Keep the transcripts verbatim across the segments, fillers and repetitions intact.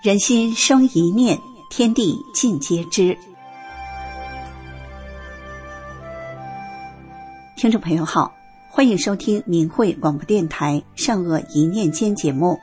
人心生一念，天地尽皆知。听众朋友好，欢迎收听明慧广播电台善恶一念间节目。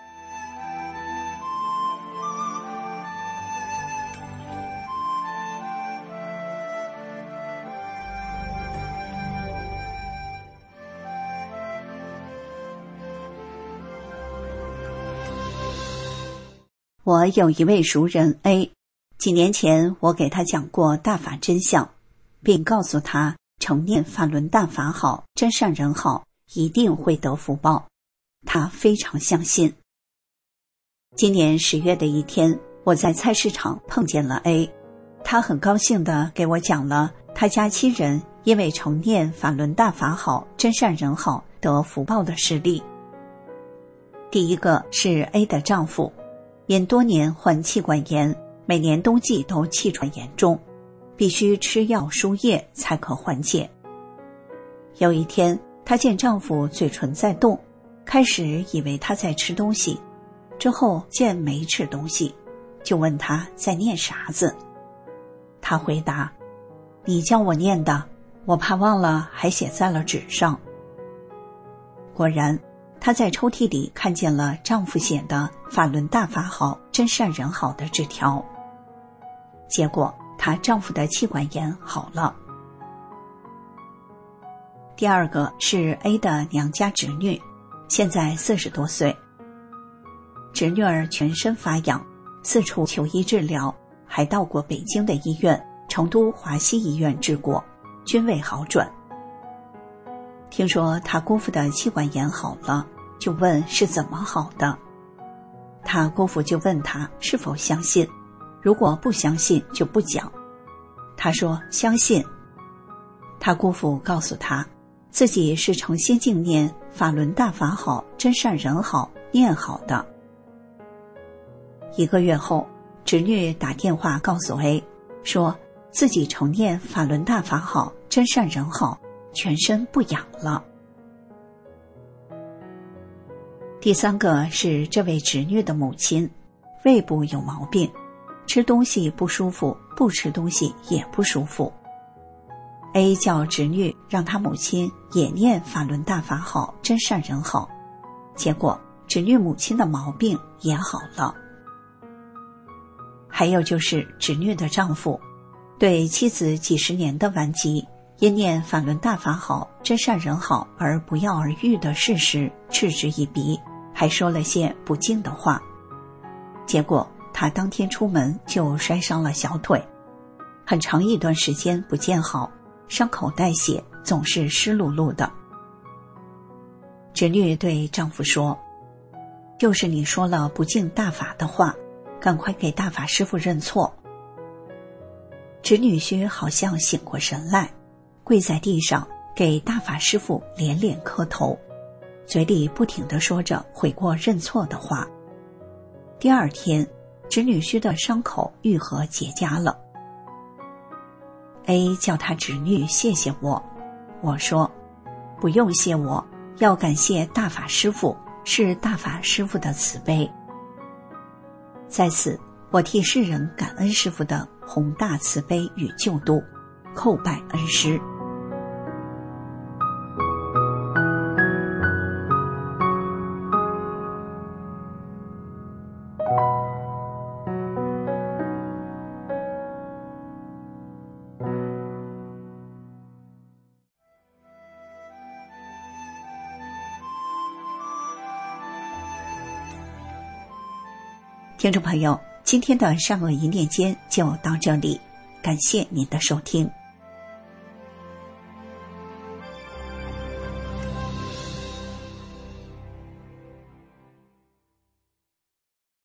我有一位熟人 A， 几年前我给他讲过大法真相，并告诉他承念法轮大法好，真善人好，一定会得福报。他非常相信。今年十月的一天，我在菜市场碰见了 A， 他很高兴地给我讲了他家亲人因为承念法轮大法好，真善人好，得福报的事例。第一个是 A 的丈夫，因多年患气管炎，每年冬季都气喘严重，必须吃药输液才可缓解。有一天，她见丈夫嘴唇在动，开始以为他在吃东西，之后见没吃东西，就问他在念啥子。他回答：你教我念的，我怕忘了，还写在了纸上。果然，她在抽屉里看见了丈夫写的法轮大法好，真善人好的纸条。结果她丈夫的气管炎好了。第二个是 A 的娘家侄女，现在四十多岁。侄女儿全身发痒，四处求医治疗，还到过北京的医院、成都华西医院治过，均未好转。听说她姑父的气管炎好了，就问是怎么好的。她姑父就问她是否相信，如果不相信就不讲。她说相信。她姑父告诉她，自己是诚心敬念法轮大法好，真善人好念好的。一个月后，侄女打电话告诉 A， 说自己承念法轮大法好，真善人好，全身不痒了。第三个是这位侄女的母亲，胃部有毛病，吃东西不舒服，不吃东西也不舒服。A 叫侄女让她母亲也念法轮大法好，真善人好，结果侄女母亲的毛病也好了。还有就是侄女的丈夫，对妻子几十年的顽疾，因念法轮大法好，真善人好而不药而愈的事实嗤之以鼻，还说了些不敬的话。结果他当天出门就摔伤了小腿，很长一段时间不见好，伤口带血，总是湿漉漉的。侄女对丈夫说，就是你说了不敬大法的话，赶快给大法师父认错。侄女婿好像醒过神来，跪在地上给大法师父连连磕头，嘴里不停地说着悔过认错的话。第二天，侄女婿的伤口愈合结痂了。 A 叫他侄女谢谢我，我说不用谢我，要感谢大法师父，是大法师父的慈悲。在此，我替世人感恩师父的宏大慈悲与救度，叩拜恩师。听众朋友，今天的善恶一念间就到这里，感谢您的收听。